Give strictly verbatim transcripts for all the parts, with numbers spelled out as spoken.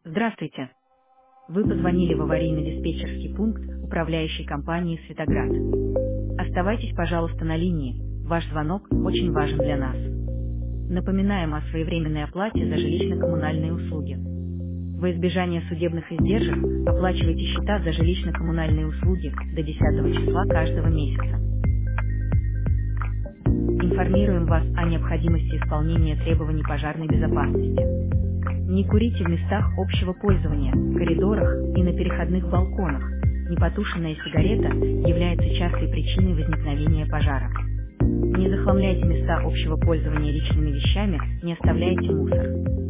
Здравствуйте. Вы позвонили в аварийно-диспетчерский пункт управляющей компании «Светоград». Оставайтесь, пожалуйста, на линии. Ваш звонок очень важен для нас. Напоминаем о своевременной оплате за жилищно-коммунальные услуги. Во избежание судебных издержек оплачивайте счета за жилищно-коммунальные услуги до десятого числа каждого месяца. Информируем вас о необходимости исполнения требований пожарной безопасности. Не курите в местах общего пользования, коридорах и на переходных балконах. Непотушенная сигарета является частой причиной возникновения пожара. Не захламляйте места общего пользования личными вещами, не оставляйте мусор.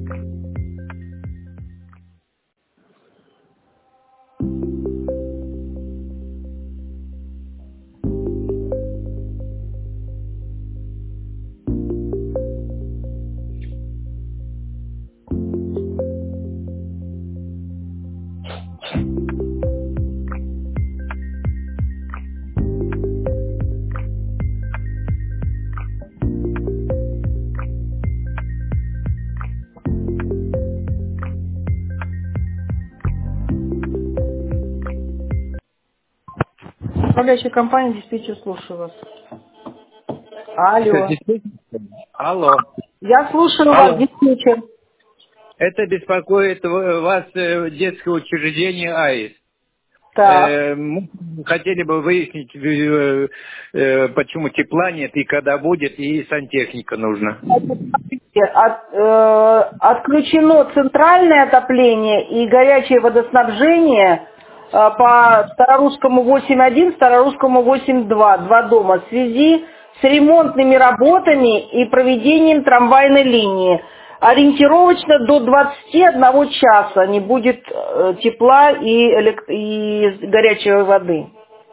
Управляющая компания, диспетчер, слушаю вас. Что, Алло. диспетчер? Алло. Я слушаю вас, Алло. диспетчер. Это беспокоит в- вас э, детское учреждение АИС. Так. Э, Мы хотели бы выяснить, э, э, почему тепла нет и когда будет, и сантехника нужна. От- э, отключено центральное отопление и горячее водоснабжение э, по Старорусскому восемь один, Старорусскому восемь два, два дома, в связи с ремонтными работами и проведением трамвайной линии. Ориентировочно до двадцати одного часа не будет э, тепла и, элект- и горячей воды.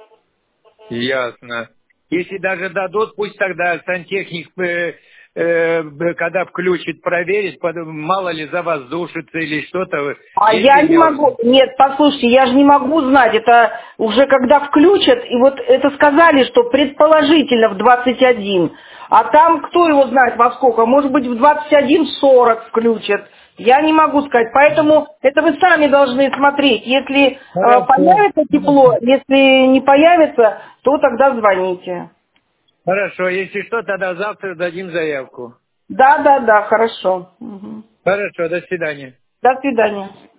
Ясно. Если даже дадут, пусть тогда сантехник, э, э, б- когда включит, проверит, под- мало ли завоздушится или что-то. А Есть я не пример? могу, нет, послушайте, я же не могу знать, это уже когда включат, и вот это сказали, что предположительно в двадцать один, а там кто его знает во сколько, может быть в двадцать один сорок включат, я не могу сказать, поэтому это вы сами должны смотреть, если э, Хорошо. появится тепло, если не появится, то тогда звоните. Хорошо, если что, тогда завтра дадим заявку. Да, да, да, хорошо. Мгм. Хорошо, до свидания. До свидания.